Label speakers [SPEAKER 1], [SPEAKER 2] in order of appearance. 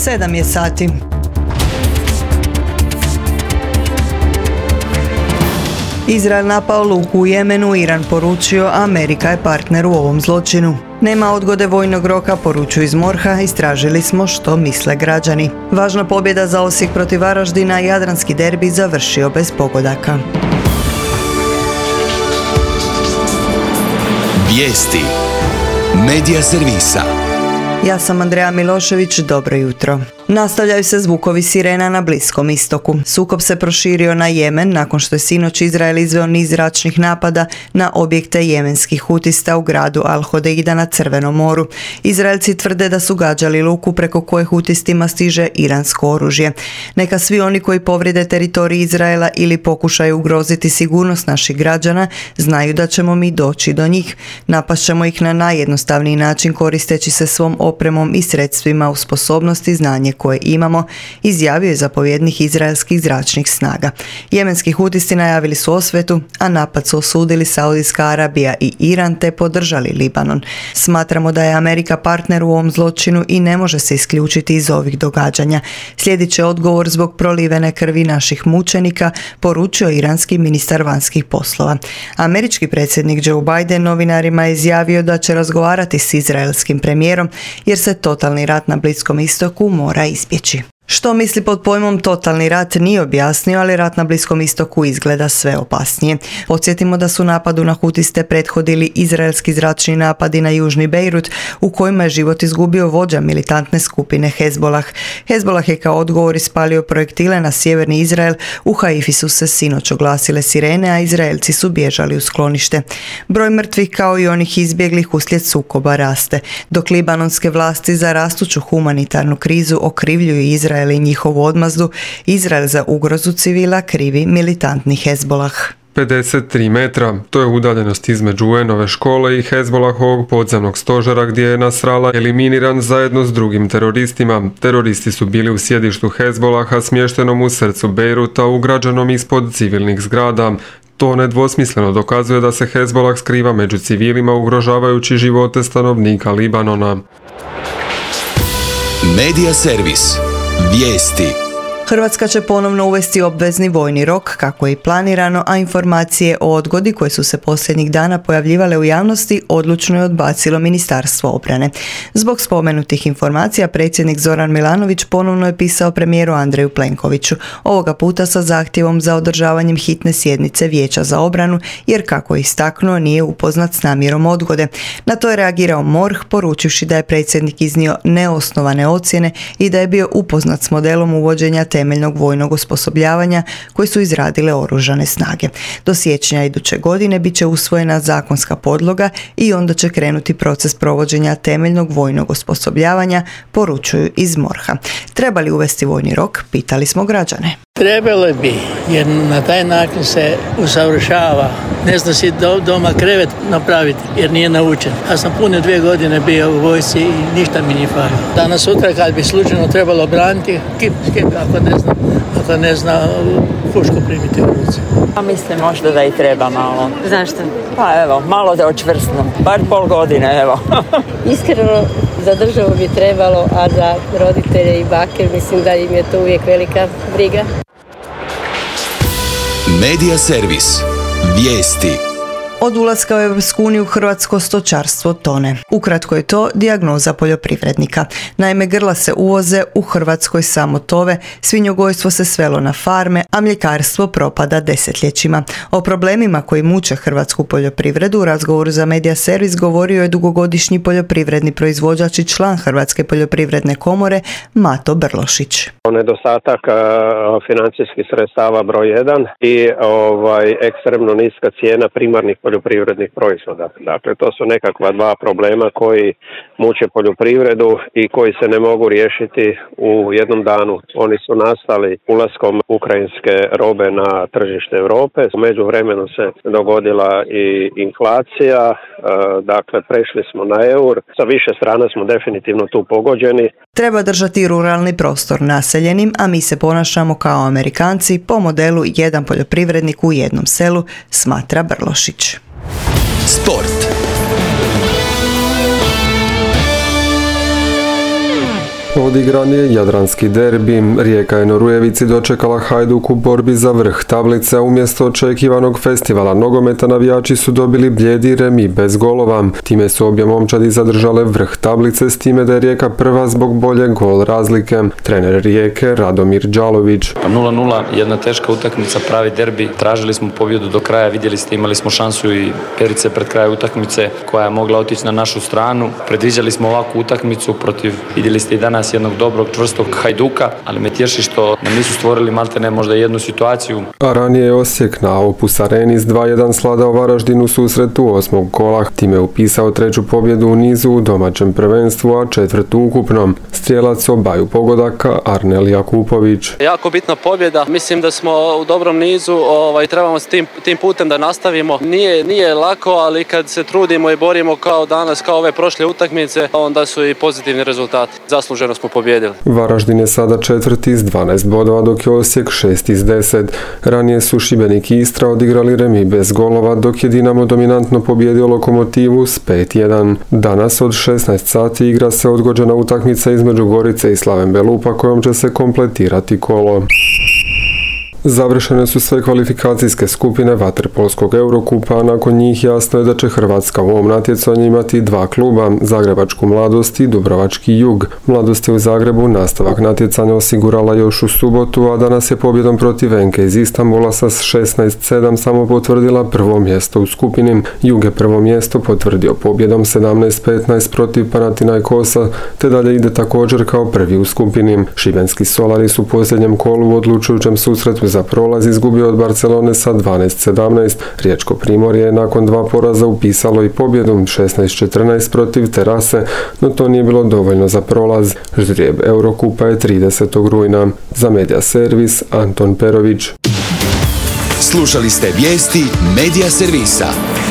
[SPEAKER 1] 7 je sati. Izrael napao luku u Jemenu, Iran poručio Amerika je partner u ovom zločinu. Nema odgode vojnog roka, poručuju iz MORH-a, istražili smo što misle građani. Važna pobjeda za Osijek protiv Varaždina, jadranski derbi završio bez pogodaka.
[SPEAKER 2] Vijesti Medija servisa.
[SPEAKER 1] Ja sam Andreja Milošević, dobro jutro. Nastavljaju se zvukovi sirena na Bliskom istoku. Sukob se proširio na Jemen nakon što je sinoć Izrael izveo niz zračnih napada na objekte jemenskih hutista u gradu Al-Hodeida na Crvenom moru. Izraelci tvrde da su gađali luku preko koje hutistima stiže iransko oružje. Neka svi oni koji povrijede teritorij Izraela ili pokušaju ugroziti sigurnost naših građana znaju da ćemo mi doći do njih. Napašćemo ih na najjednostavniji način koristeći se svom opremom i sredstvima u sposobnosti znanje koje imamo, izjavio je zapovjednik izraelskih zračnih snaga. Jemenski hutisti najavili su osvetu, a napad su osudili Saudijska Arabija i Iran te podržali Libanon. Smatramo da je Amerika partner u ovom zločinu i ne može se isključiti iz ovih događanja. Slijedit će odgovor zbog prolivene krvi naših mučenika, poručio iranski ministar vanjskih poslova. Američki predsjednik Joe Biden novinarima je izjavio da će razgovarati s izraelskim premijerom jer se totalni rat na Bliskom istoku mora izbjeći. Što misli pod pojmom totalni rat nije objasnio, ali rat na Bliskom istoku izgleda sve opasnije. Podsjetimo da su napadu na hutiste prethodili izraelski zračni napadi na južni Bejrut, u kojima je život izgubio vođa militantne skupine Hezbolah. Hezbolah je kao odgovor ispalio projektile na sjeverni Izrael, u Haifi su se sinoć oglasile sirene, a Izraelci su bježali u sklonište. Broj mrtvih kao i onih izbjeglih uslijed sukoba raste, dok libanonske vlasti za rastuću humanitarnu krizu okrivljuju Izrael i njihovu odmazdu, Izrael za ugrozu civila krivi militantni Hezbolah.
[SPEAKER 3] 53 metra, to je udaljenost između UN-ove škole i Hezbolahovog podzemnog stožera gdje je Nasrallah eliminiran zajedno s drugim teroristima. Teroristi su bili u sjedištu Hezbolaha smještenom u srcu Bejruta, ugrađenom ispod civilnih zgrada. To nedvosmisleno dokazuje da se Hezbolah skriva među civilima ugrožavajući živote stanovnika Libanona.
[SPEAKER 2] Medija servis. Vijesti.
[SPEAKER 1] Hrvatska će ponovno uvesti obvezni vojni rok, kako je i planirano, a informacije o odgodi koje su se posljednjih dana pojavljivale u javnosti odlučno je odbacilo Ministarstvo obrane. Zbog spomenutih informacija predsjednik Zoran Milanović ponovno je pisao premijeru Andreju Plenkoviću, ovoga puta sa zahtjevom za održavanjem hitne sjednice Vijeća za obranu, jer kako je istaknuo nije upoznat s namjerom odgode. Na to je reagirao MORH, poručivši da je predsjednik iznio neosnovane ocjene i da je bio upoznat s modelom uvođenja temeljnog vojnog osposobljavanja koji su izradile oružane snage. Do siječnja iduće godine bit će usvojena zakonska podloga i onda će krenuti proces provođenja temeljnog vojnog osposobljavanja, poručuju iz MORH-a. Treba li uvesti vojni rok? Pitali smo građane.
[SPEAKER 4] Trebalo bi, jer na taj način se usavršava. Ne zna si doma krevet napraviti, jer nije naučen. Ja sam pune 2 godine bio u vojsci i ništa mi nije falilo. Danas sutra kad bi slučajno trebalo braniti, kip, ako ne zna pušku primiti u ruci.
[SPEAKER 5] Mislim možda da i treba malo.
[SPEAKER 6] Zašto?
[SPEAKER 5] Pa evo, malo da očvrstnu. Bar pol godine, evo.
[SPEAKER 6] Iskreno, za državu bi trebalo, a za roditelje i bake mislim da im je to uvijek velika briga.
[SPEAKER 2] Medija servis. Vijesti.
[SPEAKER 1] Od ulaska u Europsku uniju hrvatsko stočarstvo tone. Ukratko je to dijagnoza poljoprivrednika. Naime, grla se uvoze, u Hrvatskoj samo tove, svinjogojstvo se svelo na farme, a mljekarstvo propada desetljećima. O problemima koji muče hrvatsku poljoprivredu u razgovoru za Medija servis govorio je dugogodišnji poljoprivredni proizvođač i član Hrvatske poljoprivredne komore Mato Brlošić.
[SPEAKER 7] Nedostatak financijskih sredstava broj 1 i ekstremno niska cijena primarnih poljoprivrednih proizvoda. Dakle, to su nekakva 2 problema koji muče poljoprivredu i koji se ne mogu riješiti u jednom danu. Oni su nastali ulaskom ukrajinske robe na tržište Europe. U međuvremenu se dogodila i inflacija, dakle prešli smo na eur. Sa više strana smo definitivno tu pogođeni.
[SPEAKER 1] Treba držati ruralni prostor naseljenim, a mi se ponašamo kao Amerikanci po modelu jedan poljoprivrednik u jednom selu, smatra Brlošić.
[SPEAKER 2] Sport.
[SPEAKER 3] Odigran je jadranski derbi. Rijeka je na Rujevici dočekala Hajduk u borbi za vrh tablice, umjesto očekivanog festivala nogometa navijači su dobili blijedi remi bez golova. Time su obje momčadi zadržale vrh tablice, s time da je Rijeka prva zbog bolje gol razlike. Trener Rijeke Radomir Đalović.
[SPEAKER 8] 0-0, jedna teška utakmica, pravi derbi. Tražili smo pobjedu do kraja, vidjeli ste, imali smo šansu i Perice pred kraj utakmice koja je mogla otići na našu stranu. Predviđali smo ovakvu utakmicu protiv, vidjeli ste i danas, jednog dobrog, čvrstog Hajduka, ali me tješi što nam nisu stvorili maltene možda jednu situaciju.
[SPEAKER 3] A ranije je Osijek na Opus Areni s 2-1 sladao Varaždin u susretu 8. kola. Time je upisao treću pobjedu u nizu u domaćem prvenstvu, a četvrtu ukupnom. Strijelac obaju pogodaka Arnel Jakupović.
[SPEAKER 9] Jako bitna pobjeda, mislim da smo u dobrom nizu, trebamo s tim putem da nastavimo. Nije lako, ali kad se trudimo i borimo kao danas, kao ove prošle utakmice, onda su i pozitivni rezultati. Zasluženo smo pobjedili.
[SPEAKER 3] Varaždin je sada četvrti s 12 bodova, dok je Osijek 6 iz 10. Ranije su Šibenik i Istra odigrali remi bez golova, dok je Dinamo dominantno pobjedio Lokomotivu s 5-1. Danas od 16 sati igra se odgođena utakmica između Gorice i Slaven Belupa, kojom će se kompletirati kolo. Završene su sve kvalifikacijske skupine vaterpolskog Eurokupa, a nakon njih jasno je da će Hrvatska u ovom natjecanju imati dva kluba, Zagrebačku Mladost i Dubrovački Jug. Mladost je u Zagrebu nastavak natjecanja osigurala još u subotu, a danas je pobjedom protiv Enke iz Istanbula sa 16-7 samo potvrdila prvo mjesto u skupini. Jug je prvo mjesto potvrdio pobjedom 17-15 protiv Panathinaikosa, te dalje ide također kao prvi u skupini. Šibenski Solari su u posljednjem kolu u odlučujućem susretu za prolaz izgubio od Barcelone sa 12-17. Riječko Primorje je nakon dva poraza upisalo i pobjedu 16-14 protiv Terase, no to nije bilo dovoljno za prolaz. Ždrijeb Eurokupa je 30. rujna. Za Media Servis Anton Perović.
[SPEAKER 2] Slušali ste vijesti Media Servisa.